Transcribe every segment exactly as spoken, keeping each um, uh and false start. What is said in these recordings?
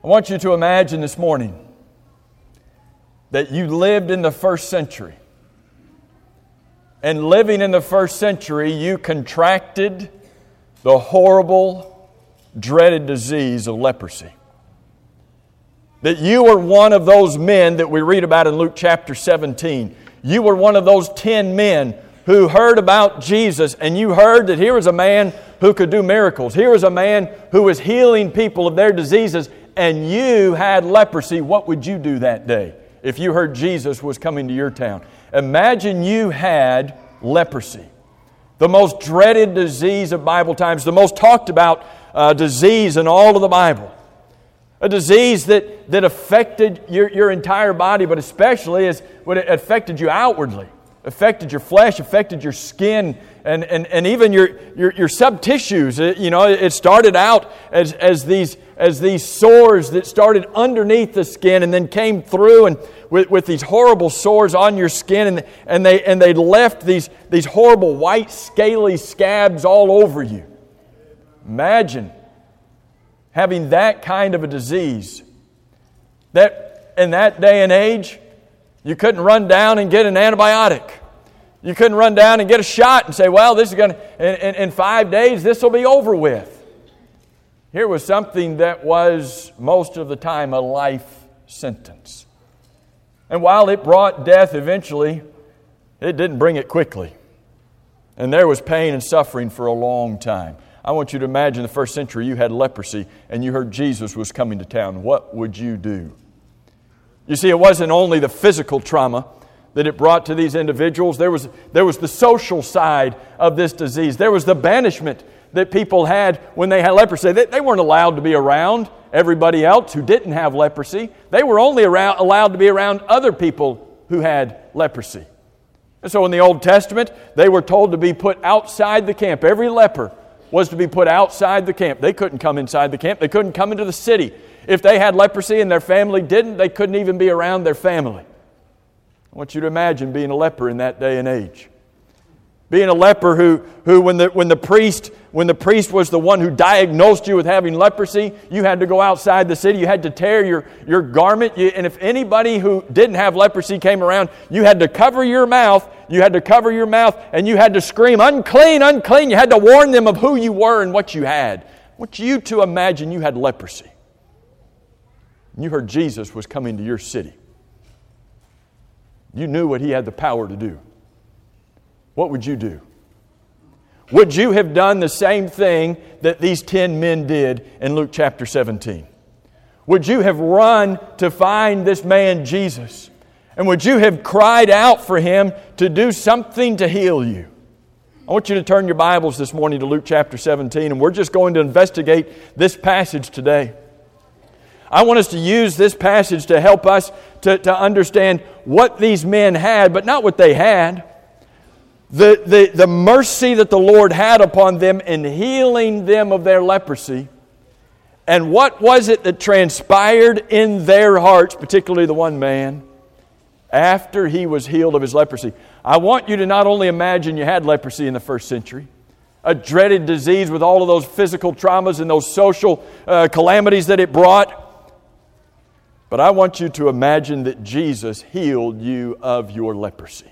I want you to imagine this morning that you lived in the first century. And living in the first century, you contracted the horrible, dreaded disease of leprosy. That you were one of those men that we read about in Luke chapter seventeen. You were one of those ten men who heard about Jesus, and you heard that here was a man who could do miracles. Here was a man who was healing people of their diseases, and you had leprosy. What would you do that day if you heard Jesus was coming to your town? Imagine you had leprosy, the most dreaded disease of Bible times, the most talked about uh, disease in all of the Bible. A disease that, that affected your, your entire body, but especially as when it affected you outwardly, affected your flesh, affected your skin, and, and, and even your, your, your sub-tissues. It, you know, it started out as, as, these, as these sores that started underneath the skin and then came through and with, with these horrible sores on your skin, and, and, they, and they left these, these horrible white scaly scabs all over you. Imagine having that kind of a disease. That in that day and age, you couldn't run down and get an antibiotic. You couldn't run down and get a shot and say, well, this is going to, in, in, in five days, this will be over with. Here was something that was most of the time a life sentence. And while it brought death eventually, it didn't bring it quickly. And there was pain and suffering for a long time. I want you to imagine the first century you had leprosy and you heard Jesus was coming to town. What would you do? You see, it wasn't only the physical trauma that it brought to these individuals. There was, there was the social side of this disease. There was the banishment that people had when they had leprosy. They, they weren't allowed to be around everybody else who didn't have leprosy. They were only around, allowed to be around other people who had leprosy. And so in the Old Testament, they were told to be put outside the camp. Every leper was to be put outside the camp. They couldn't come inside the camp. They couldn't come into the city. If they had leprosy and their family didn't, they couldn't even be around their family. I want you to imagine being a leper in that day and age. Being a leper who, who when the when the priest when the priest was the one who diagnosed you with having leprosy, you had to go outside the city. You had to tear your, your garment. You, and if anybody who didn't have leprosy came around, you had to cover your mouth. You had to cover your mouth and you had to scream, unclean, unclean. You had to warn them of who you were and what you had. I want you to imagine you had leprosy. And you heard Jesus was coming to your city. You knew what He had the power to do. What would you do? Would you have done the same thing that these ten men did in Luke chapter seventeen? Would you have run to find this man Jesus? And would you have cried out for Him to do something to heal you? I want you to turn your Bibles this morning to Luke chapter seventeen, and we're just going to investigate this passage today. I want us to use this passage to help us to, to understand what these men had, but not what they had. The, the, the mercy that the Lord had upon them in healing them of their leprosy. And what was it that transpired in their hearts, particularly the one man, after he was healed of his leprosy? I want you to not only imagine you had leprosy in the first century, a dreaded disease with all of those physical traumas and those social uh, calamities that it brought, but I want you to imagine that Jesus healed you of your leprosy.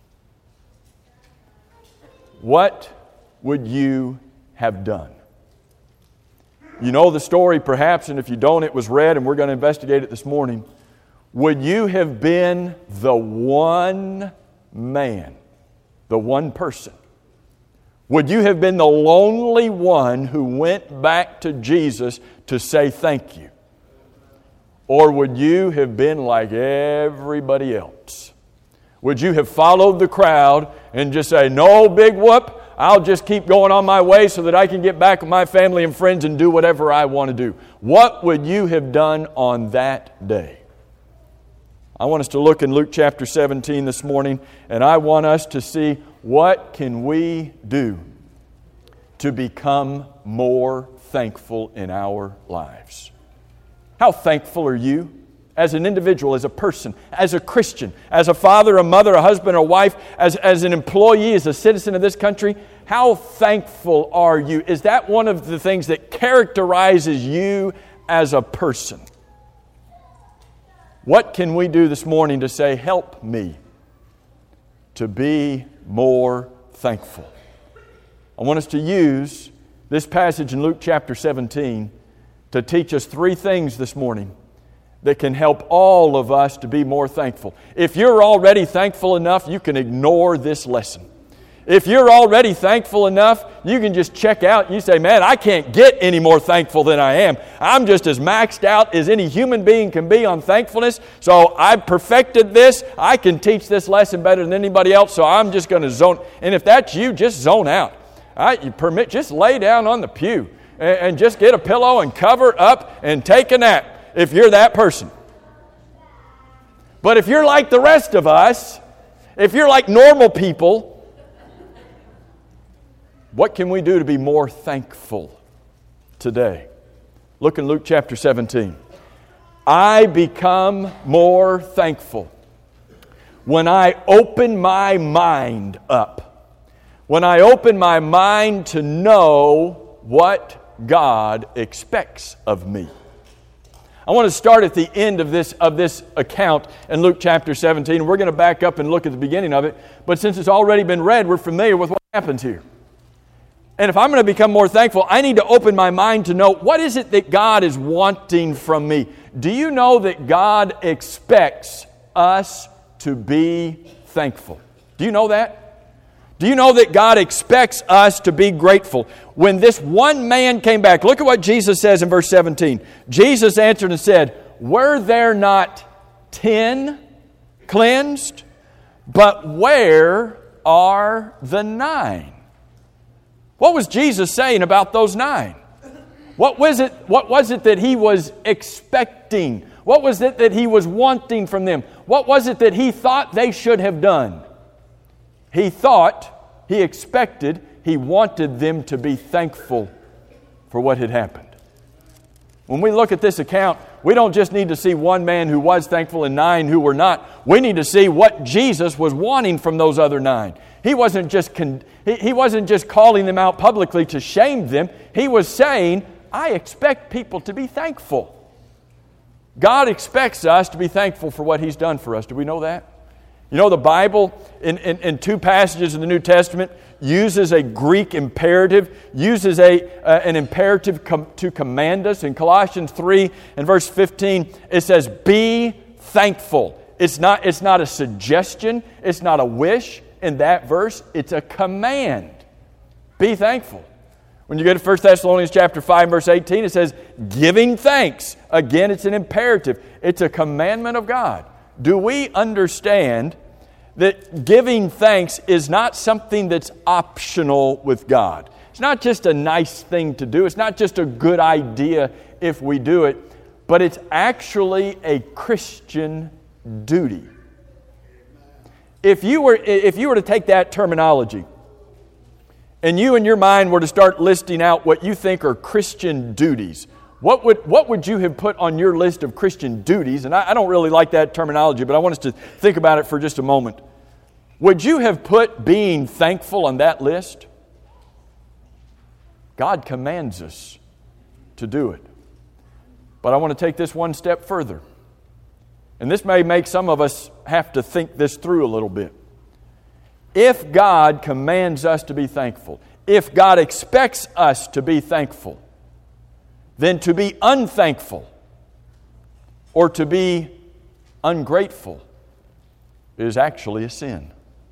What would you have done? You know the story perhaps, and if you don't, it was read, and we're going to investigate it this morning. Would you have been the one man, the one person? Would you have been the lonely one who went back to Jesus to say thank you? Or would you have been like everybody else? Would you have followed the crowd and just say, no big whoop, I'll just keep going on my way so that I can get back with my family and friends and do whatever I want to do? What would you have done on that day? I want us to look in Luke chapter seventeen this morning, and I want us to see what can we do to become more thankful in our lives. How thankful are you? As an individual, as a person, as a Christian, as a father, a mother, a husband, a wife, as, as an employee, as a citizen of this country, how thankful are you? Is that one of the things that characterizes you as a person? What can we do this morning to say, help me to be more thankful? I want us to use this passage in Luke chapter seventeen to teach us three things this morning that can help all of us to be more thankful. If you're already thankful enough, you can ignore this lesson. If you're already thankful enough, you can just check out and you say, man, I can't get any more thankful than I am. I'm just as maxed out as any human being can be on thankfulness. So I've perfected this. I can teach this lesson better than anybody else. So I'm just going to zone. And if that's you, just zone out. All right, you permit, just lay down on the pew and, and just get a pillow and cover up and take a nap if you're that person. But if you're like the rest of us, if you're like normal people, what can we do to be more thankful today? Look in Luke chapter seventeen. I become more thankful when I open my mind up. When I open my mind to know what God expects of me. I want to start at the end of this, of this account in Luke chapter seventeen. We're going to back up and look at the beginning of it. But since it's already been read, we're familiar with what happens here. And if I'm going to become more thankful, I need to open my mind to know what is it that God is wanting from me. Do you know that God expects us to be thankful? Do you know that? Do you know that God expects us to be grateful? When this one man came back, look at what Jesus says in verse seventeen. Jesus answered and said, were there not ten cleansed? But where are the nine? What was Jesus saying about those nine? What was it, what was it that He was expecting? What was it that He was wanting from them? What was it that He thought they should have done? He thought, He expected, He wanted them to be thankful for what had happened. When we look at this account, we don't just need to see one man who was thankful and nine who were not. We need to see what Jesus was wanting from those other nine. He wasn't just con- he, he wasn't just calling them out publicly to shame them. He was saying, I expect people to be thankful. God expects us to be thankful for what He's done for us. Do we know that? You know, the Bible, in, in, in two passages in the New Testament, uses a Greek imperative, uses a uh, an imperative com- to command us. In Colossians three and verse fifteen, it says, be thankful. It's not, it's not a suggestion. It's not a wish. In that verse, it's a command. Be thankful. When you go to First Thessalonians chapter five, verse eighteen, it says, giving thanks. Again, it's an imperative. It's a commandment of God. Do we understand that giving thanks is not something that's optional with God? It's not just a nice thing to do. It's not just a good idea if we do it, but it's actually a Christian duty. If you were, if you were to take that terminology and you in your mind were to start listing out what you think are Christian duties, what would, what would you have put on your list of Christian duties? And I, I don't really like that terminology, but I want us to think about it for just a moment. Would you have put being thankful on that list? God commands us to do it. But I want to take this one step further. And this may make some of us have to think this through a little bit. If God commands us to be thankful, if God expects us to be thankful, then to be unthankful or to be ungrateful is actually a sin.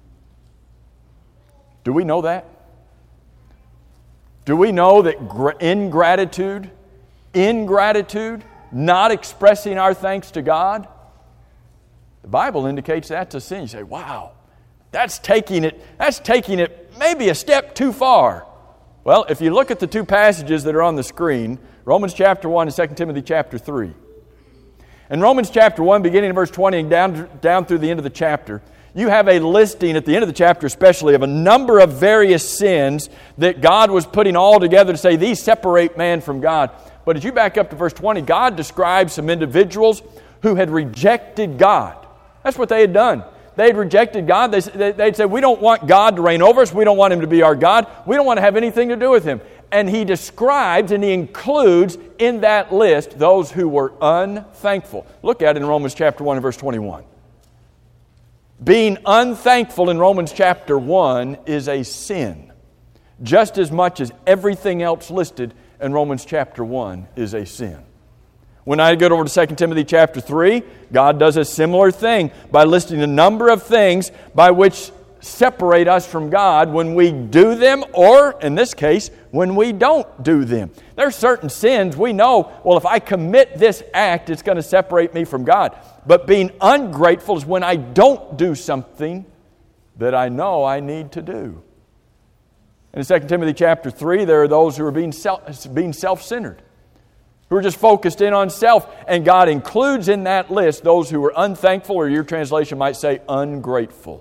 Do we know that? Do we know that ingratitude, ingratitude, not expressing our thanks to God, the Bible indicates that's a sin. You say, wow, that's taking it, that's taking it maybe a step too far. Well, if you look at the two passages that are on the screen, Romans chapter one and Second Timothy chapter three. In Romans chapter one, beginning in verse twenty and down, down through the end of the chapter, you have a listing at the end of the chapter especially of a number of various sins that God was putting all together to say these separate man from God. But as you back up to verse twenty, God describes some individuals who had rejected God. That's what they had done. They had rejected God. They, they'd said, we don't want God to reign over us. We don't want Him to be our God. We don't want to have anything to do with Him. And he describes and he includes in that list those who were unthankful. Look at it in Romans chapter one and verse twenty-one. Being unthankful in Romans chapter one is a sin, just as much as everything else listed in Romans chapter one is a sin. When I get over to Second Timothy chapter three, God does a similar thing by listing a number of things by which separate us from God when we do them, or, in this case, when we don't do them. There are certain sins we know, well, if I commit this act, it's going to separate me from God. But being ungrateful is when I don't do something that I know I need to do. In Second Timothy chapter three, there are those who are being self, being self-centered, who are just focused in on self, and God includes in that list those who are unthankful, or your translation might say ungrateful.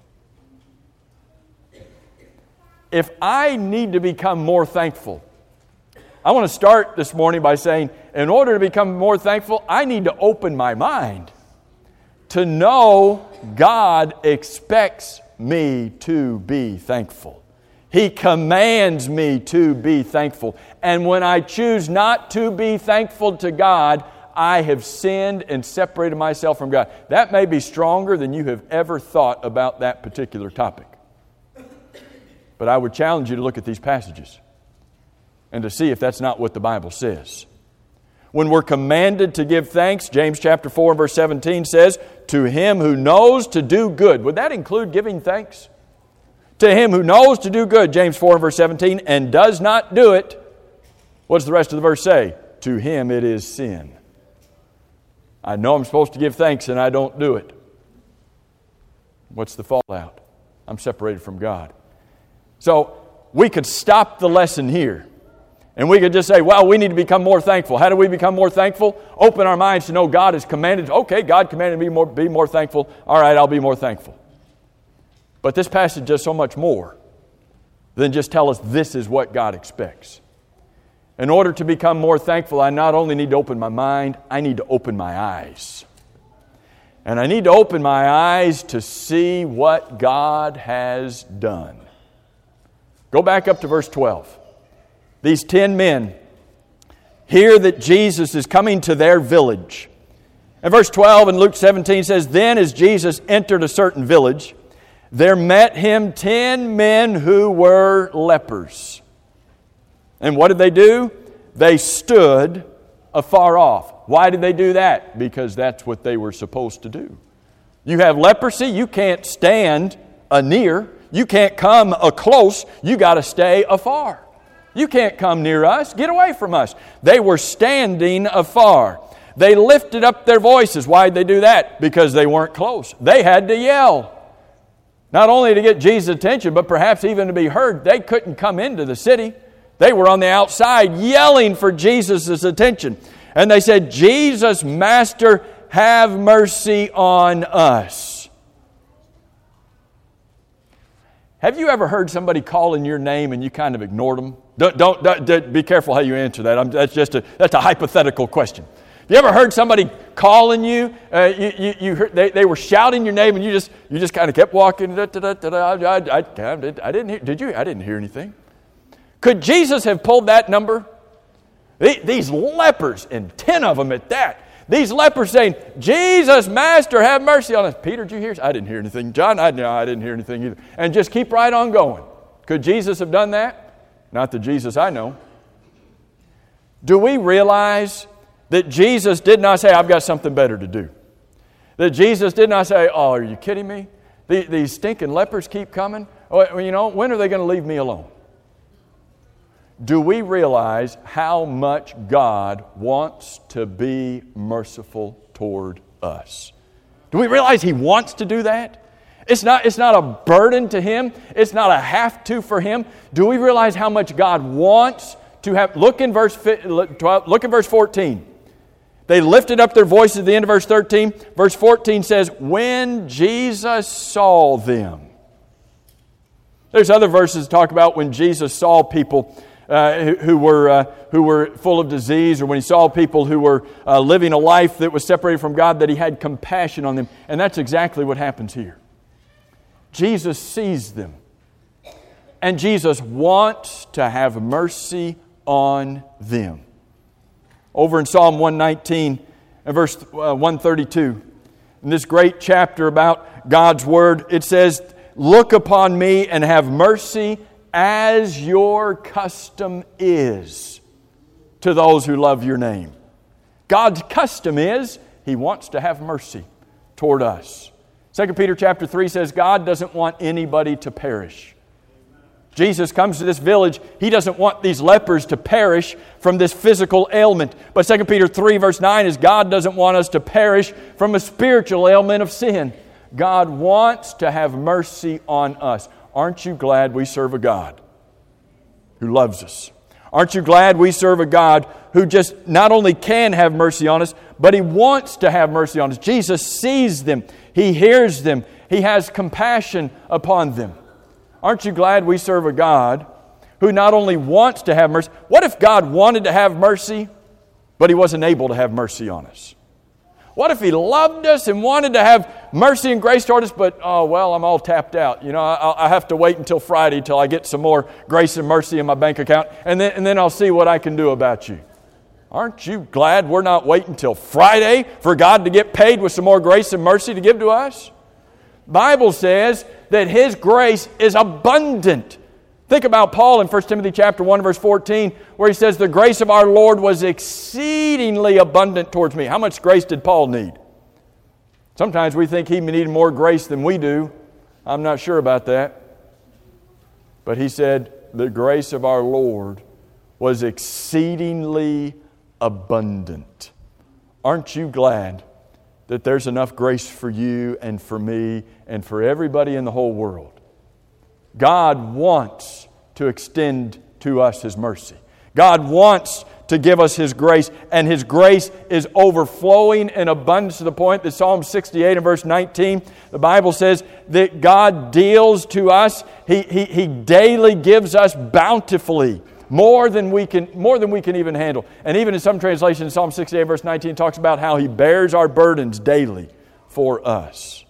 If I need to become more thankful, I want to start this morning by saying, in order to become more thankful, I need to open my mind to know God expects me to be thankful. He commands me to be thankful. And when I choose not to be thankful to God, I have sinned and separated myself from God. That may be stronger than you have ever thought about that particular topic. But I would challenge you to look at these passages and to see if that's not what the Bible says. When we're commanded to give thanks, James chapter four and verse seventeen says, to him who knows to do good. Would that include giving thanks? To him who knows to do good, James four and verse seventeen, and does not do it, what does the rest of the verse say? To him it is sin. I know I'm supposed to give thanks and I don't do it. What's the fallout? I'm separated from God. So we could stop the lesson here and we could just say, well, we need to become more thankful. How do we become more thankful? Open our minds to know God has commanded. Okay, God commanded me to more, be more thankful. All right, I'll be more thankful. But this passage does so much more than just tell us this is what God expects. In order to become more thankful, I not only need to open my mind, I need to open my eyes. And I need to open my eyes to see what God has done. Go back up to verse twelve. These ten men hear that Jesus is coming to their village. And verse twelve in Luke seventeen says, then as Jesus entered a certain village, there met him ten men who were lepers. And what did they do? They stood afar off. Why did they do that? Because that's what they were supposed to do. You have leprosy, you can't stand a near. You can't come a close. You got to stay afar. You can't come near us. Get away from us. They were standing afar. They lifted up their voices. Why did they do that? Because they weren't close. They had to yell. Not only to get Jesus' attention, but perhaps even to be heard. They couldn't come into the city. They were on the outside yelling for Jesus' attention. And they said, Jesus, Master, have mercy on us. Have you ever heard somebody calling your name and you kind of ignored them? Don't, don't, don't, don't be careful how you answer that. I'm, that's just a that's a hypothetical question. Have you ever heard somebody calling you? Uh, you, you, you heard, they, they were shouting your name and you just you just kind of kept walking. Da, da, da, da, da, I, I, I, I didn't hear. Did you? I didn't hear anything. Could Jesus have pulled that number? These lepers, and ten of them at that. These lepers saying, Jesus, Master, have mercy on us. Peter, did you hear? I didn't hear anything. John, I, no, I didn't hear anything either. And just keep right on going. Could Jesus have done that? Not the Jesus I know. Do we realize that Jesus did not say, I've got something better to do? That Jesus did not say, oh, are you kidding me? These stinking lepers keep coming. Oh, you know, when are they going to leave me alone? Do we realize how much God wants to be merciful toward us? Do we realize He wants to do that? It's not, it's not a burden to Him. It's not a have to for Him. Do we realize how much God wants to have? Look in verse twelve, look in verse fourteen. They lifted up their voices at the end of verse thirteen. Verse fourteen says, when Jesus saw them. There's other verses that talk about when Jesus saw people Uh, who, who were uh, who were full of disease, or when He saw people who were uh, living a life that was separated from God, that He had compassion on them. And that's exactly what happens here. Jesus sees them. And Jesus wants to have mercy on them. Over in Psalm one nineteen and verse one thirty-two, in this great chapter about God's Word, it says, "Look upon me and have mercy as your custom is to those who love your name." God's custom is He wants to have mercy toward us. Second Peter chapter three says God doesn't want anybody to perish. Jesus comes to this village. He doesn't want these lepers to perish from this physical ailment. But Second Peter three verse nine is God doesn't want us to perish from a spiritual ailment of sin. God wants to have mercy on us. Aren't you glad we serve a God who loves us? Aren't you glad we serve a God who just not only can have mercy on us, but He wants to have mercy on us? Jesus sees them. He hears them. He has compassion upon them. Aren't you glad we serve a God who not only wants to have mercy? What if God wanted to have mercy, but He wasn't able to have mercy on us? What if He loved us and wanted to have mercy and grace toward us, but, oh, well, I'm all tapped out. You know, I, I have to wait until Friday till I get some more grace and mercy in my bank account, and then, and then I'll see what I can do about you. Aren't you glad we're not waiting till Friday for God to get paid with some more grace and mercy to give to us? The Bible says that His grace is abundant. Think about Paul in First Timothy chapter one, verse fourteen, where he says, "The grace of our Lord was exceedingly abundant towards me." How much grace did Paul need? Sometimes we think he needed more grace than we do. I'm not sure about that. But he said, the grace of our Lord was exceedingly abundant. Aren't you glad that there's enough grace for you and for me and for everybody in the whole world? God wants to extend to us His mercy. God wants to give us His grace, and His grace is overflowing in abundance to the point that Psalm sixty-eight and verse nineteen, the Bible says that God deals to us, He, he, he daily gives us bountifully, more than we can, more than we can even handle. And even in some translations, Psalm sixty-eight verse nineteen talks about how He bears our burdens daily for us.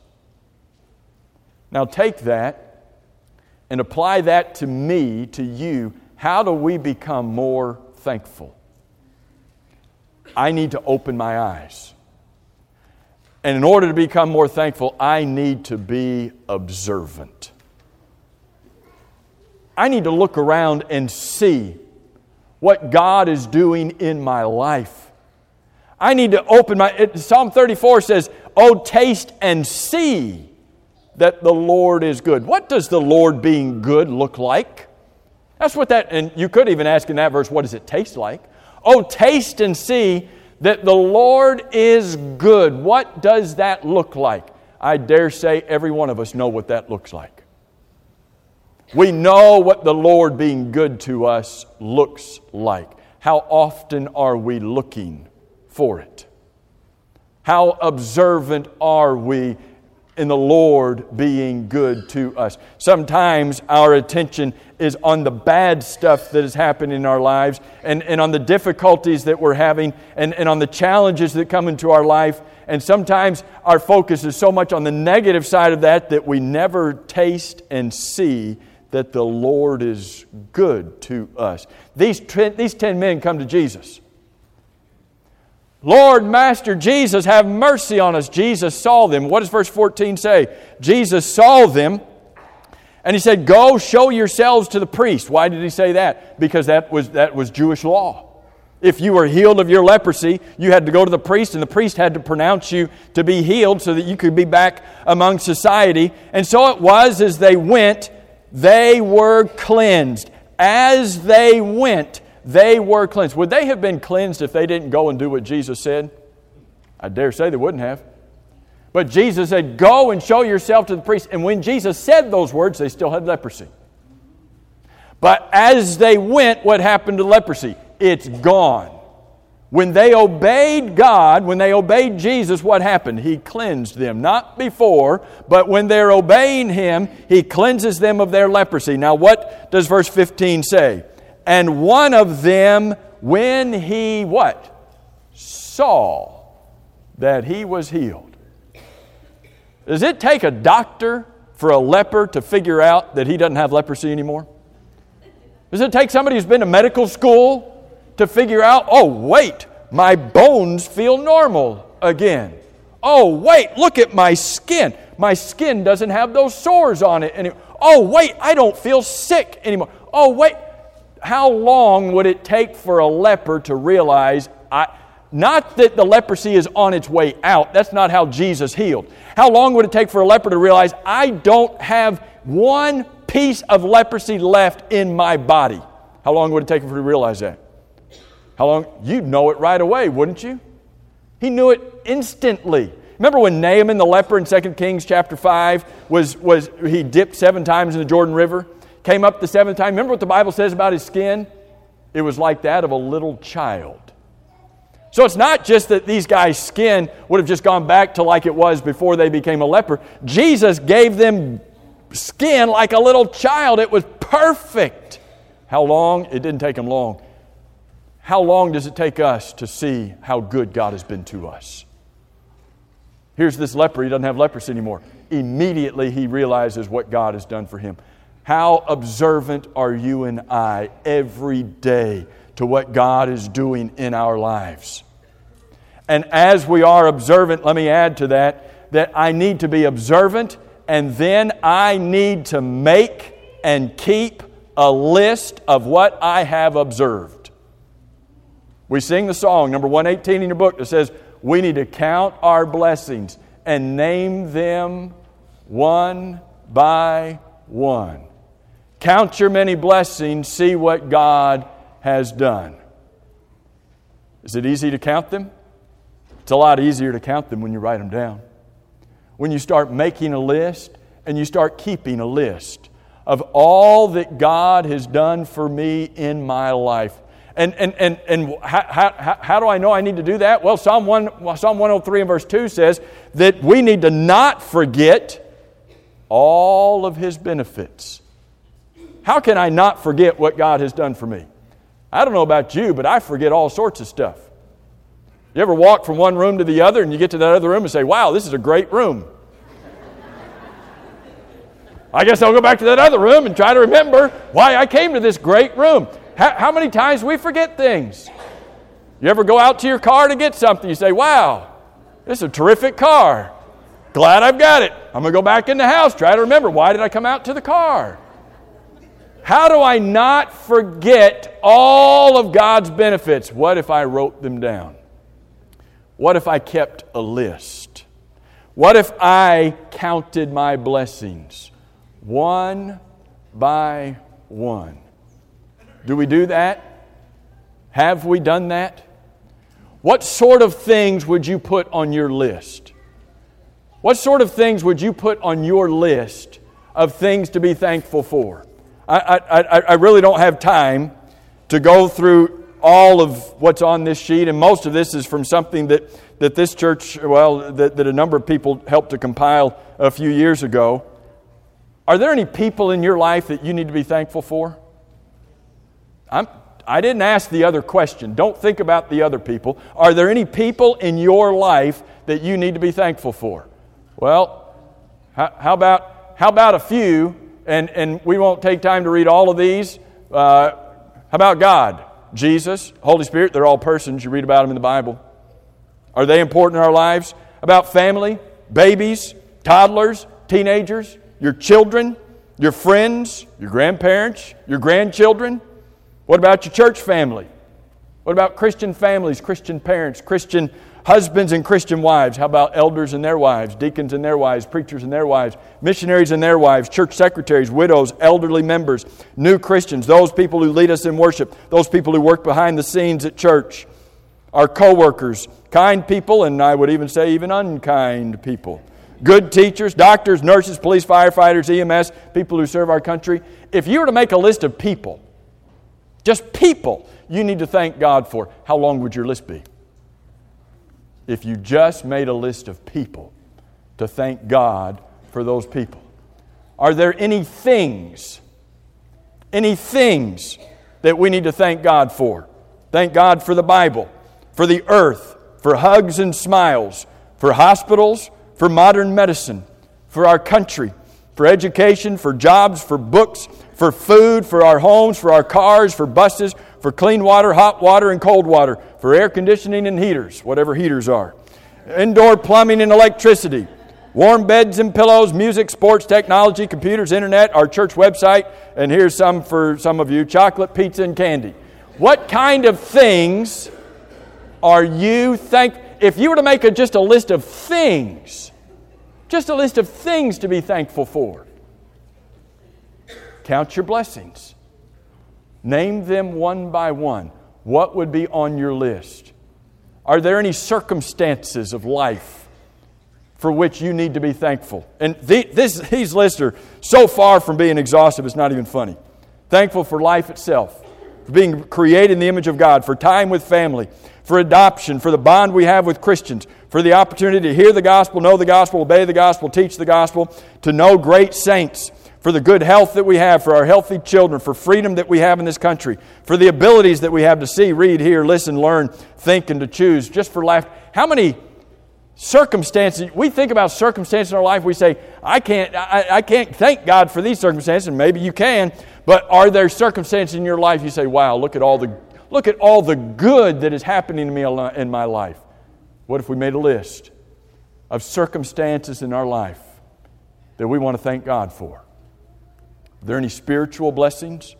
Now take that and apply that to me, to you. How do we become more thankful? I need to open my eyes. And in order to become more thankful, I need to be observant. I need to look around and see what God is doing in my life. I need to open my... It, Psalm thirty-four says, "Oh, taste and see that the Lord is good." What does the Lord being good look like? That's what that... And you could even ask in that verse, what does it taste like? Oh, taste and see that the Lord is good. What does that look like? I dare say every one of us know what that looks like. We know what the Lord being good to us looks like. How often are we looking for it? How observant are we in the Lord being good to us? Sometimes our attention is on the bad stuff that is happening in our lives and, and on the difficulties that we're having and, and on the challenges that come into our life. And sometimes our focus is so much on the negative side of that that we never taste and see that the Lord is good to us. These, these ten men come to Jesus. "Lord, Master Jesus, have mercy on us." Jesus saw them. What does verse fourteen say? Jesus saw them and He said, "Go show yourselves to the priest." Why did He say that? Because that was, that was Jewish law. If you were healed of your leprosy, you had to go to the priest, and the priest had to pronounce you to be healed so that you could be back among society. And so it was, as they went, they were cleansed. As they went, they were cleansed. Would they have been cleansed if they didn't go and do what Jesus said? I dare say they wouldn't have. But Jesus said, "Go and show yourself to the priest." And when Jesus said those words, they still had leprosy. But as they went, what happened to leprosy? It's gone. When they obeyed God, when they obeyed Jesus, what happened? He cleansed them. Not before, but when they're obeying Him, He cleanses them of their leprosy. Now what does verse fifteen say? "And one of them, when he," what? "Saw that he was healed." Does it take a doctor for a leper to figure out that he doesn't have leprosy anymore? Does it take somebody who's been to medical school to figure out, oh, wait, my bones feel normal again? Oh, wait, look at my skin. My skin doesn't have those sores on it anymore. Oh, wait, I don't feel sick anymore. Oh, wait. How long would it take for a leper to realize, I, not that the leprosy is on its way out. That's not how Jesus healed. How long would it take for a leper to realize, I don't have one piece of leprosy left in my body? How long would it take for him to realize that? How long? You'd know it right away, wouldn't you? He knew it instantly. Remember when Naaman the leper in Second Kings chapter five, was, was he dipped seven times in the Jordan River, came up the seventh time. Remember what the Bible says about his skin? It was like that of a little child. So it's not just that these guys' skin would have just gone back to like it was before they became a leper. Jesus gave them skin like a little child. It was perfect. How long? It didn't take them long. How long does it take us to see how good God has been to us? Here's this leper. He doesn't have leprosy anymore. Immediately he realizes what God has done for him. How observant are you and I every day to what God is doing in our lives? And as we are observant, let me add to that, that I need to be observant, and then I need to make and keep a list of what I have observed. We sing the song, number one eighteen in your book, that says, we need to count our blessings and name them one by one. Count your many blessings, see what God has done. Is it easy to count them? It's a lot easier to count them when you write them down. When you start making a list and you start keeping a list of all that God has done for me in my life. And and and and how, how, how do I know I need to do that? Well, Psalm one Psalm one oh three and verse two says that we need to not forget all of His benefits. How can I not forget what God has done for me? I don't know about you, but I forget all sorts of stuff. You ever walk from one room to the other and you get to that other room and say, wow, this is a great room. I guess I'll go back to that other room and try to remember why I came to this great room. How, how many times we forget things? You ever go out to your car to get something, you say, wow, this is a terrific car. Glad I've got it. I'm going to go back in the house, try to remember, why did I come out to the car? How do I not forget all of God's benefits? What if I wrote them down? What if I kept a list? What if I counted my blessings one by one? Do we do that? Have we done that? What sort of things would you put on your list? What sort of things would you put on your list of things to be thankful for? I, I, I really don't have time to go through all of what's on this sheet, and most of this is from something that, that this church, well, that, that a number of people helped to compile a few years ago. Are there any people in your life that you need to be thankful for? I'm, I didn't ask the other question. Don't think about the other people. Are there any people in your life that you need to be thankful for? Well, how, how about how about a few? And and we won't take time to read all of these. Uh, how about God, Jesus, Holy Spirit? They're all persons. You read about them in the Bible. Are they important in our lives? About family, babies, toddlers, teenagers, your children, your friends, your grandparents, your grandchildren? What about your church family? What about Christian families, Christian parents, Christian husbands and Christian wives? How about elders and their wives, deacons and their wives, preachers and their wives, missionaries and their wives, church secretaries, widows, elderly members, new Christians, those people who lead us in worship, those people who work behind the scenes at church, our co-workers, kind people, and I would even say even unkind people, good teachers, doctors, nurses, police, firefighters, E M S, people who serve our country. If you were to make a list of people, just people you need to thank God for, how long would your list be? If you just made a list of people to thank God for those people. Are there any things, any things that we need to thank God for? Thank God for the Bible, for the earth, for hugs and smiles, for hospitals, for modern medicine, for our country, for education, for jobs, for books, for food, for our homes, for our cars, for buses, for clean water, hot water, and cold water, for air conditioning and heaters, whatever heaters are, indoor plumbing and electricity, warm beds and pillows, music, sports, technology, computers, internet, our church website, and here's some for some of you, chocolate, pizza, and candy. What kind of things are you thankful? If you were to make a, just a list of things, just a list of things to be thankful for, count your blessings. Name them one by one. What would be on your list? Are there any circumstances of life for which you need to be thankful? And the, this, these lists are so far from being exhaustive, it's not even funny. Thankful for life itself, for being created in the image of God, for time with family, for adoption, for the bond we have with Christians, for the opportunity to hear the gospel, know the gospel, obey the gospel, teach the gospel, to know great saints, for the good health that we have, for our healthy children, for freedom that we have in this country, for the abilities that we have to see, read, hear, listen, learn, think, and to choose, just for life. How many circumstances, we think about circumstances in our life, we say, I can't, I, I can't thank God for these circumstances, and maybe you can, but are there circumstances in your life you say, wow, look at all the look at all the good that is happening to me in my life? What if we made a list of circumstances in our life that we want to thank God for? Are there any spiritual blessings?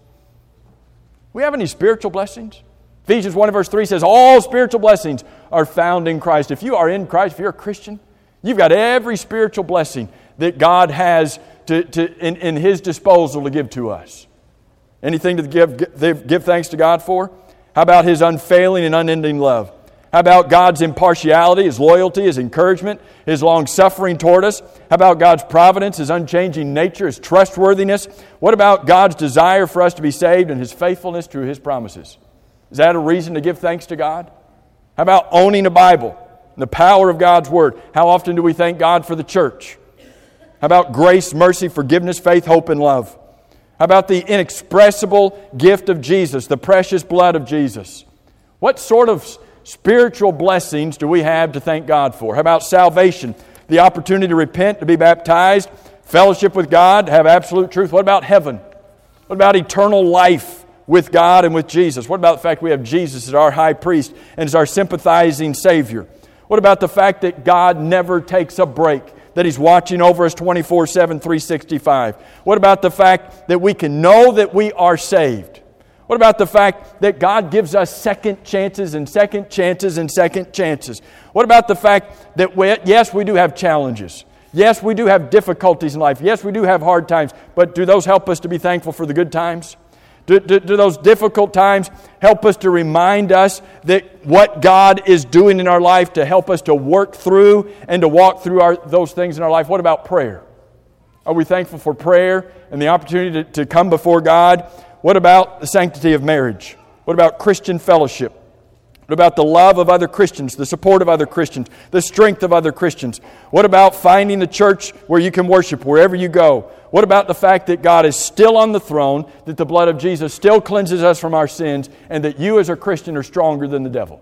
We have any spiritual blessings? Ephesians one verse three says, all spiritual blessings are found in Christ. If you are in Christ, if you're a Christian, you've got every spiritual blessing that God has to, to, in, in His disposal to give to us. Anything to give, give thanks to God for? How about His unfailing and unending love? How about God's impartiality, His loyalty, His encouragement, His long-suffering toward us? How about God's providence, His unchanging nature, His trustworthiness? What about God's desire for us to be saved and His faithfulness to His promises? Is that a reason to give thanks to God? How about owning a Bible and the power of God's Word? How often do we thank God for the church? How about grace, mercy, forgiveness, faith, hope, and love? How about the inexpressible gift of Jesus, the precious blood of Jesus? What sort of spiritual blessings do we have to thank God for? How about salvation, the opportunity to repent, to be baptized, fellowship with God, have absolute truth? What about heaven? What about eternal life with God and with Jesus? What about the fact we have Jesus as our high priest and as our sympathizing Savior? What about the fact that God never takes a break, that He's watching over us twenty-four seven, three sixty-five? What about the fact that we can know that we are saved? What about the fact that God gives us second chances and second chances and second chances? What about the fact that, we, yes, we do have challenges. Yes, we do have difficulties in life. Yes, we do have hard times. But do those help us to be thankful for the good times? Do, do, do those difficult times help us to remind us that what God is doing in our life to help us to work through and to walk through our, those things in our life? What about prayer? Are we thankful for prayer and the opportunity to, to come before God? What about the sanctity of marriage? What about Christian fellowship? What about the love of other Christians, the support of other Christians, the strength of other Christians? What about finding the church where you can worship wherever you go? What about the fact that God is still on the throne, that the blood of Jesus still cleanses us from our sins, and that you as a Christian are stronger than the devil?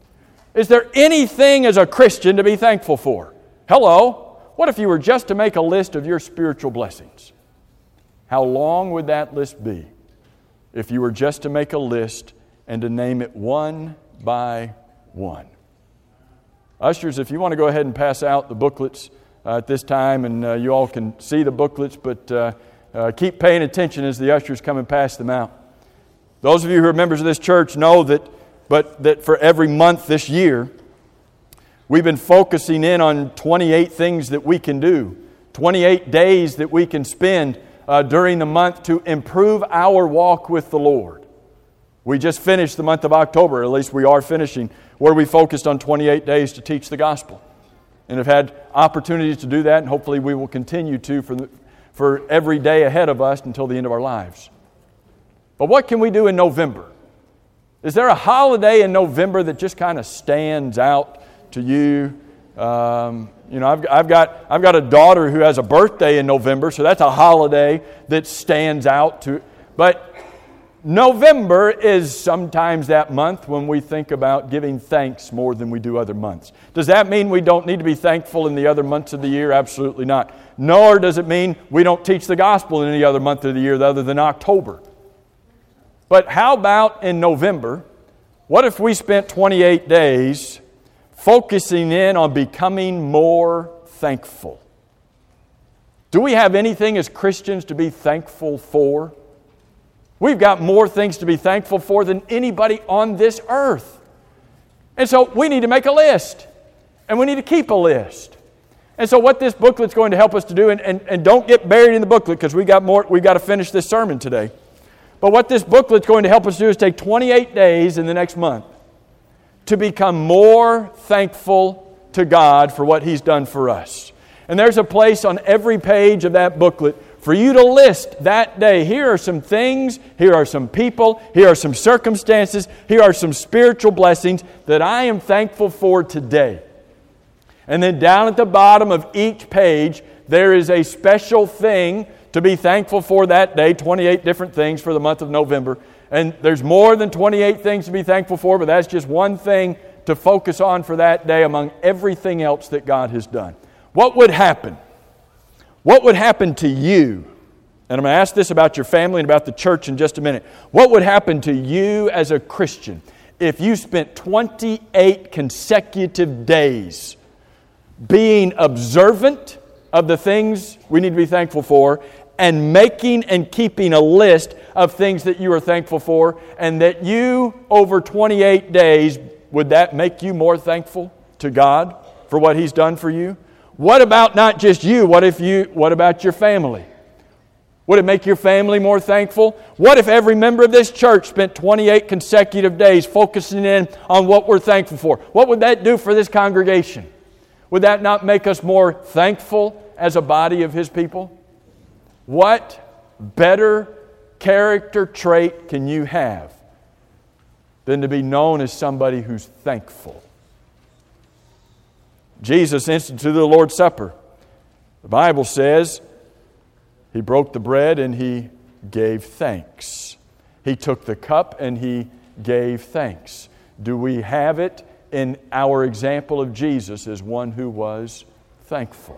Is there anything as a Christian to be thankful for? Hello? What if you were just to make a list of your spiritual blessings? How long would that list be if you were just to make a list and to name it one by one? Ushers, if you want to go ahead and pass out the booklets uh, at this time, and uh, you all can see the booklets, but uh, uh, keep paying attention as the ushers come and pass them out. Those of you who are members of this church know that, but that for every month this year, we've been focusing in on twenty-eight things that we can do, twenty-eight days that we can spend uh, during the month to improve our walk with the Lord. We just finished the month of October, at least we are finishing, where we focused on twenty-eight days to teach the gospel. And have had opportunities to do that, and hopefully we will continue to for, the, for every day ahead of us until the end of our lives. But what can we do in November? Is there a holiday in November that just kind of stands out to you? Um, you know, I've, I've got I've got a daughter who has a birthday in November, so that's a holiday that stands out to. But November is sometimes that month when we think about giving thanks more than we do other months. Does that mean we don't need to be thankful in the other months of the year? Absolutely not. Nor does it mean we don't teach the gospel in any other month of the year other than October. But how about in November? What if we spent twenty-eight days focusing in on becoming more thankful? Do we have anything as Christians to be thankful for? We've got more things to be thankful for than anybody on this earth. And so we need to make a list. And we need to keep a list. And so what this booklet's going to help us to do, and, and, and don't get buried in the booklet because we got more, we've got to finish this sermon today. But what this booklet's going to help us do is take twenty-eight days in the next month to become more thankful to God for what He's done for us. And there's a place on every page of that booklet for you to list that day. Here are some things, here are some people, here are some circumstances, here are some spiritual blessings that I am thankful for today. And then down at the bottom of each page, there is a special thing to be thankful for that day, twenty-eight different things for the month of November. And there's more than twenty-eight things to be thankful for, but that's just one thing to focus on for that day among everything else that God has done. What would happen? What would happen to you? And I'm going to ask this about your family and about the church in just a minute. What would happen to you as a Christian if you spent twenty-eight consecutive days being observant of the things we need to be thankful for and making and keeping a list of things that you are thankful for, and that you, over twenty-eight days, would that make you more thankful to God for what He's done for you? What about not just you? What if you? What about your family? Would it make your family more thankful? What if every member of this church spent twenty-eight consecutive days focusing in on what we're thankful for? What would that do for this congregation? Would that not make us more thankful as a body of His people? What better character trait can you have than to be known as somebody who's thankful? Jesus instituted the Lord's Supper. The Bible says He broke the bread and He gave thanks. He took the cup and He gave thanks. Do we have it in our example of Jesus as one who was thankful?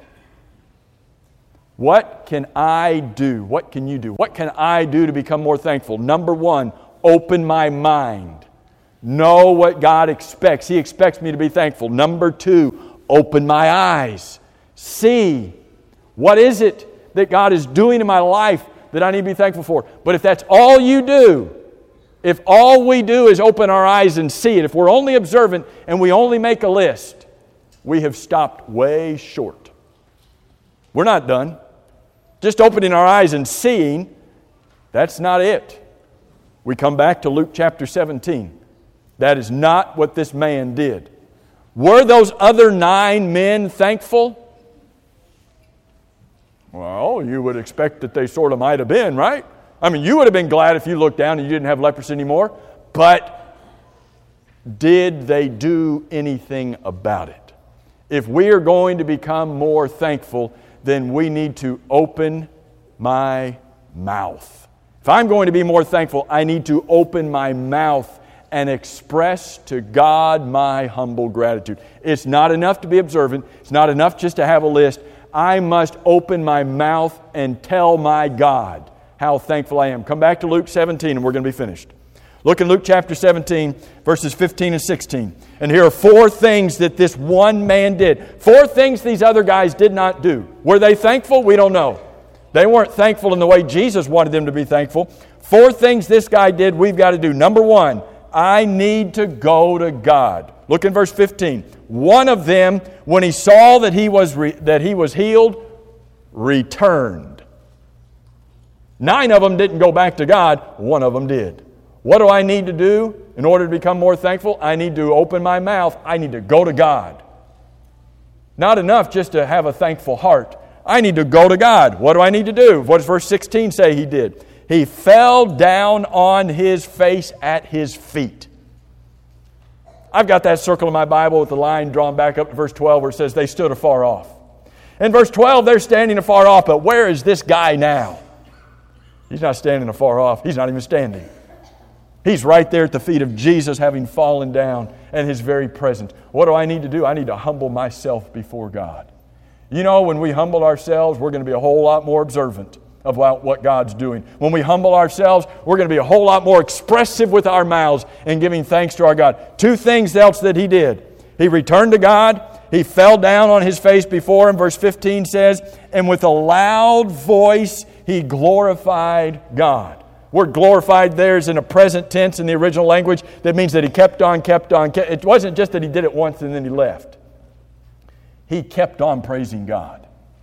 What can I do? What can you do? What can I do to become more thankful? Number one, open my mind. Know what God expects. He expects me to be thankful. Number two, open my eyes. See, what is it that God is doing in my life that I need to be thankful for? But if that's all you do, if all we do is open our eyes and see it, if we're only observant and we only make a list, we have stopped way short. We're not done. Just opening our eyes and seeing, that's not it. We come back to Luke chapter seventeen. That is not what this man did. Were those other nine men thankful? Well, you would expect that they sort of might have been, right? I mean, you would have been glad if you looked down and you didn't have leprosy anymore. But did they do anything about it? If we are going to become more thankful, then we need to open my mouth. If I'm going to be more thankful, I need to open my mouth and express to God my humble gratitude. It's not enough to be observant. It's not enough just to have a list. I must open my mouth and tell my God how thankful I am. Come back to Luke seventeen and we're going to be finished. Look in Luke chapter seventeen, verses fifteen and sixteen. And here are four things that this one man did. Four things these other guys did not do. Were they thankful? We don't know. They weren't thankful in the way Jesus wanted them to be thankful. Four things this guy did we've got to do. Number one, I need to go to God. Look in verse fifteen. One of them, when he saw that he was re- that he was healed, returned. Nine of them didn't go back to God. One of them did. What do I need to do in order to become more thankful? I need to open my mouth. I need to go to God. Not enough just to have a thankful heart. I need to go to God. What do I need to do? What does verse sixteen say he did? He fell down on his face at his feet. I've got that circle in my Bible with the line drawn back up to verse twelve where it says they stood afar off. In verse twelve, they're standing afar off, but where is this guy now? He's not standing afar off. He's not even standing. He's right there at the feet of Jesus, having fallen down in His very presence. What do I need to do? I need to humble myself before God. You know, when we humble ourselves, we're going to be a whole lot more observant of what God's doing. When we humble ourselves, we're going to be a whole lot more expressive with our mouths in giving thanks to our God. Two things else that he did. He returned to God. He fell down on his face before him. Verse fifteen says, and with a loud voice he glorified God. Word glorified there is in a present tense in the original language. That means that he kept on, kept on. Kept, it wasn't just that he did it once and then he left. He kept on praising God.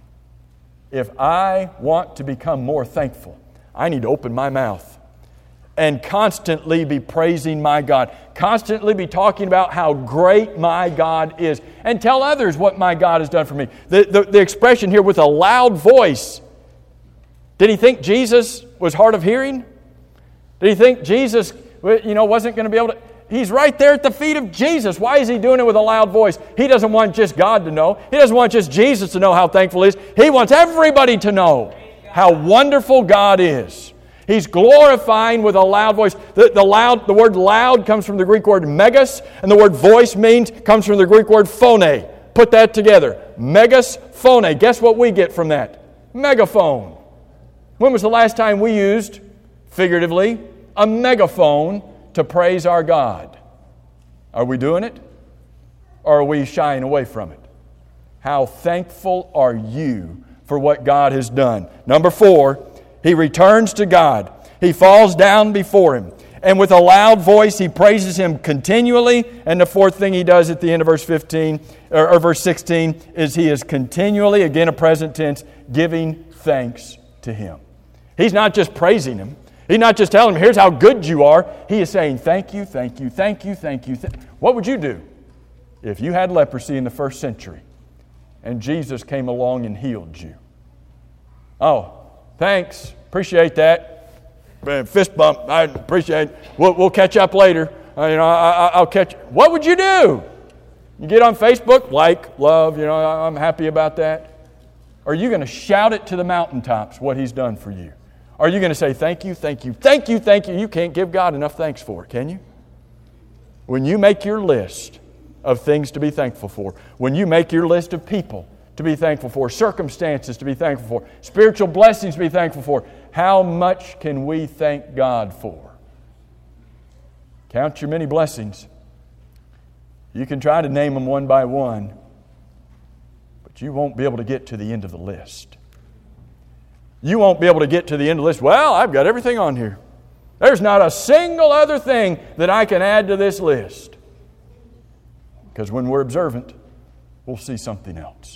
If I want to become more thankful, I need to open my mouth and constantly be praising my God. Constantly be talking about how great my God is. And tell others what my God has done for me. The, the, the expression here, with a loud voice. Did he think Jesus was hard of hearing? Did he think Jesus, you know, wasn't going to be able to... He's right there at the feet of Jesus. Why is he doing it with a loud voice? He doesn't want just God to know. He doesn't want just Jesus to know how thankful he is. He wants everybody to know how wonderful God is. He's glorifying with a loud voice. The, the, loud, the word loud comes from the Greek word megas, and the word voice means comes from the Greek word phone. Put that together. Megas, phone. Guess what we get from that? Megaphone. When was the last time we used, figuratively, a megaphone to praise our God? Are we doing it? Or are we shying away from it? How thankful are you for what God has done? Number four, he returns to God. He falls down before him. And with a loud voice, he praises him continually. And the fourth thing he does at the end of verse fifteen, or, or verse sixteen, is he is continually, again a present tense, giving thanks to him. He's not just praising him. He's not just telling him, here's how good you are. He is saying, thank you, thank you, thank you, thank you. Th- what would you do if you had leprosy in the first century and Jesus came along and healed you? Oh, thanks. Appreciate that. Fist bump. I appreciate it. We'll, we'll catch up later. Uh, you know, I, I, I'll catch. What would you do? You get on Facebook, like, love, you know, I'm happy about that. Or are you going to shout it to the mountaintops what he's done for you? Are you going to say, thank you, thank you, thank you, thank you? You can't give God enough thanks for it, can you? When you make your list of things to be thankful for, when you make your list of people to be thankful for, circumstances to be thankful for, spiritual blessings to be thankful for, how much can we thank God for? Count your many blessings. You can try to name them one by one, but you won't be able to get to the end of the list. You won't be able to get to the end of the list. Well, I've got everything on here. There's not a single other thing that I can add to this list. Because when we're observant, we'll see something else.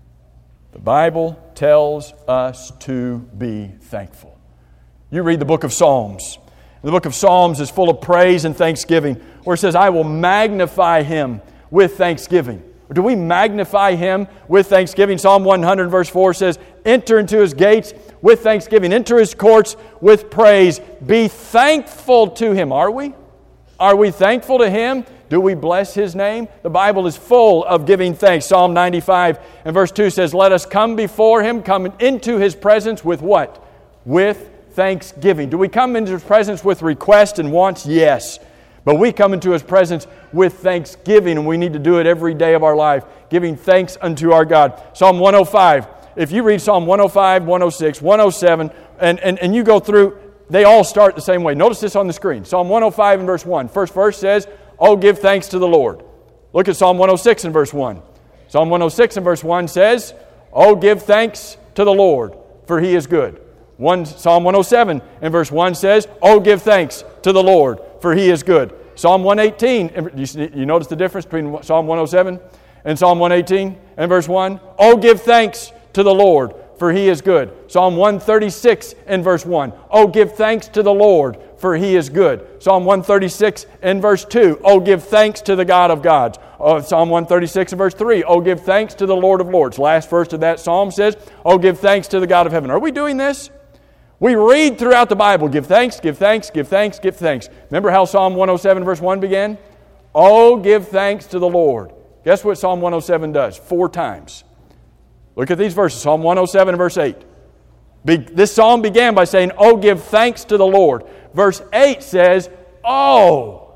The Bible tells us to be thankful. You read the book of Psalms. The book of Psalms is full of praise and thanksgiving, where it says, I will magnify him with thanksgiving. Do we magnify him with thanksgiving? Psalm one hundred verse four says, enter into his gates with thanksgiving. Enter his courts with praise. Be thankful to him. Are we? Are we thankful to him? Do we bless his name? The Bible is full of giving thanks. Psalm ninety-five and verse two says, let us come before him, come into his presence with what? With thanksgiving. Do we come into his presence with requests and wants? Yes. But we come into his presence with thanksgiving, and we need to do it every day of our life, giving thanks unto our God. Psalm one oh five. If you read Psalm one oh five, one oh six, one oh seven, and, and, and you go through, they all start the same way. Notice this on the screen. Psalm one oh five and verse one. First verse says, oh, give thanks to the Lord. Look at Psalm one oh six and verse one. Psalm one oh six and verse one says, oh, give thanks to the Lord, for he is good. One, Psalm one oh seven and verse one says, oh, give thanks to the Lord, for he is good. Psalm one eighteen, you, you notice the difference between Psalm one oh seven and Psalm one eighteen and verse one? Oh, give thanks to the Lord, for he is good. Psalm one thirty-six and verse one. Oh, give thanks to the Lord, for he is good. Psalm one thirty-six and verse two. Oh, give thanks to the God of gods. Oh, Psalm one thirty-six and verse three. Oh, give thanks to the Lord of lords. Last verse of that psalm says, oh, give thanks to the God of heaven. Are we doing this? We read throughout the Bible, give thanks, give thanks, give thanks, give thanks. Remember how Psalm one oh seven verse one began? Oh, give thanks to the Lord. Guess what Psalm one oh seven does? Four times. Look at these verses. Psalm one oh seven and verse eight. Be, this psalm began by saying, oh, give thanks to the Lord. Verse eight says, oh,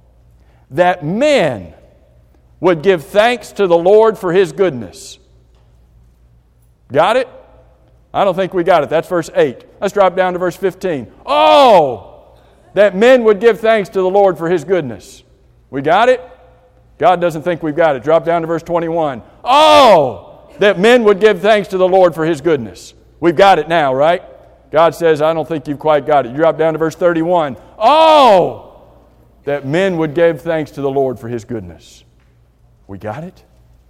that men would give thanks to the Lord for his goodness. Got it? I don't think we got it. That's verse eight. Let's drop down to verse fifteen. Oh, that men would give thanks to the Lord for His goodness. We got it? God doesn't think we've got it. Drop down to verse twenty-one. Oh, that men would give thanks to the Lord for His goodness. We've got it now, right? God says, I don't think you've quite got it. You drop down to verse thirty-one. Oh, that men would give thanks to the Lord for His goodness. We got it?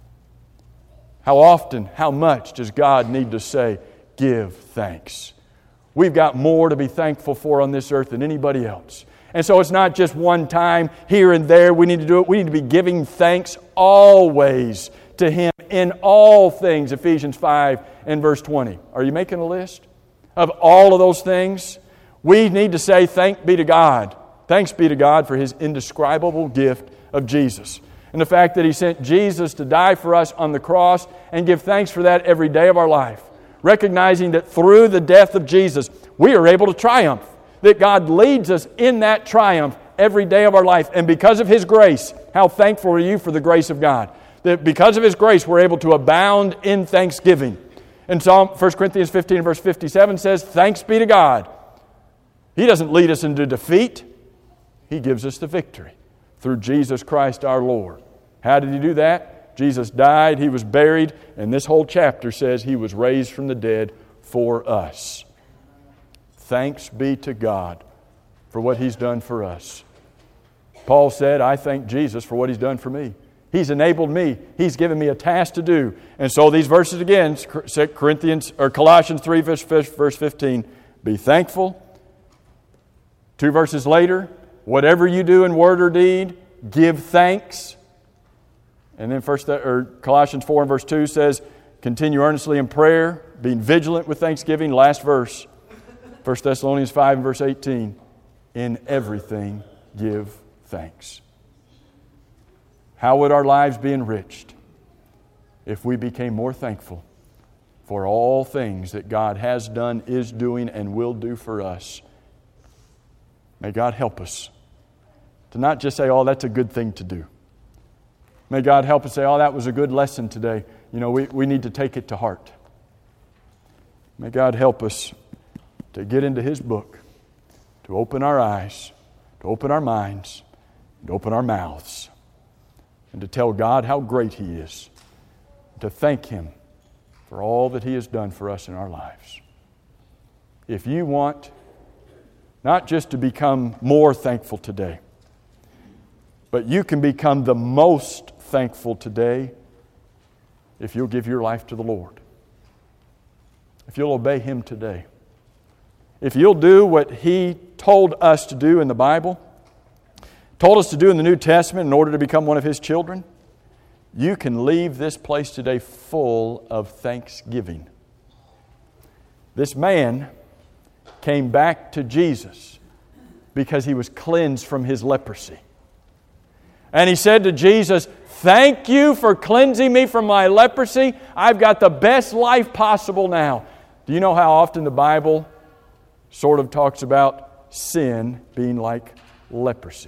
How often, how much does God need to say, give thanks? We've got more to be thankful for on this earth than anybody else. And so it's not just one time here and there we need to do it. We need to be giving thanks always to Him in all things. Ephesians five and verse twenty. Are you making a list of all of those things? We need to say thanks be to God. Thanks be to God for His indescribable gift of Jesus. And the fact that He sent Jesus to die for us on the cross, and give thanks for that every day of our life. Recognizing that through the death of Jesus, we are able to triumph. That God leads us in that triumph every day of our life. And because of His grace, how thankful are you for the grace of God? That because of His grace, we're able to abound in thanksgiving. And Psalm First Corinthians fifteen verse fifty-seven says, thanks be to God. He doesn't lead us into defeat. He gives us the victory through Jesus Christ our Lord. How did He do that? Jesus died, He was buried, and this whole chapter says He was raised from the dead for us. Thanks be to God for what He's done for us. Paul said, I thank Jesus for what He's done for me. He's enabled me. He's given me a task to do. And so these verses again, Corinthians or Colossians three verse fifteen, be thankful. Two verses later, whatever you do in word or deed, give thanks. And then first or Colossians four and verse two says, continue earnestly in prayer, being vigilant with thanksgiving. Last verse, First Thessalonians five and verse eighteen, in everything give thanks. How would our lives be enriched if we became more thankful for all things that God has done, is doing, and will do for us? May God help us to not just say, oh, that's a good thing to do. May God help us say, oh, that was a good lesson today. You know, we, we need to take it to heart. May God help us to get into His book, to open our eyes, to open our minds, to open our mouths, and to tell God how great He is, to thank Him for all that He has done for us in our lives. If you want not just to become more thankful today, but you can become the most thankful today if you'll give your life to the Lord. If you'll obey Him today. If you'll do what He told us to do in the Bible, told us to do in the New Testament in order to become one of His children, you can leave this place today full of thanksgiving. This man came back to Jesus because he was cleansed from his leprosy. And he said to Jesus, thank you for cleansing me from my leprosy. I've got the best life possible now. Do you know how often the Bible sort of talks about sin being like leprosy?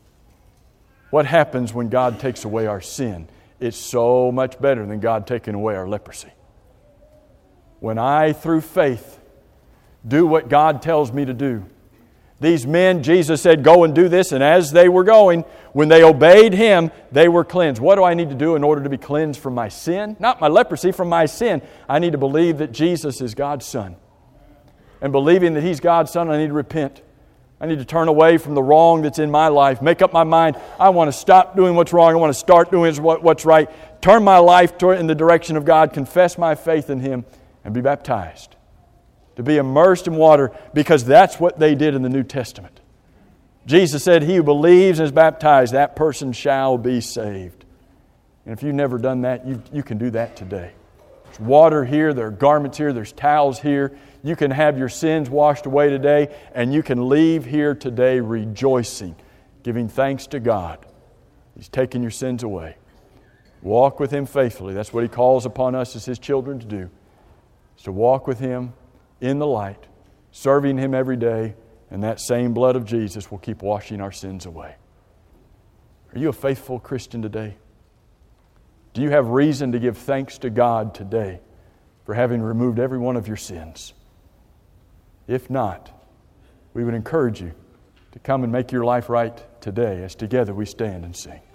What happens when God takes away our sin? It's so much better than God taking away our leprosy. When I, through faith, do what God tells me to do. These men, Jesus said, go and do this. And as they were going, when they obeyed Him, they were cleansed. What do I need to do in order to be cleansed from my sin? Not my leprosy, from my sin. I need to believe that Jesus is God's Son. And believing that He's God's Son, I need to repent. I need to turn away from the wrong that's in my life. Make up my mind. I want to stop doing what's wrong. I want to start doing what's right. Turn my life in the direction of God. Confess my faith in Him and be baptized. To be immersed in water, because that's what they did in the New Testament. Jesus said, he who believes and is baptized, that person shall be saved. And if you've never done that, you, you can do that today. There's water here, there are garments here, there's towels here. You can have your sins washed away today, and you can leave here today rejoicing, giving thanks to God. He's taken your sins away. Walk with Him faithfully. That's what He calls upon us as His children to do. Is to walk with Him in the light, serving Him every day, and that same blood of Jesus will keep washing our sins away. Are you a faithful Christian today? Do you have reason to give thanks to God today for having removed every one of your sins. If not, we would encourage you to come and make your life right today as together we stand and sing.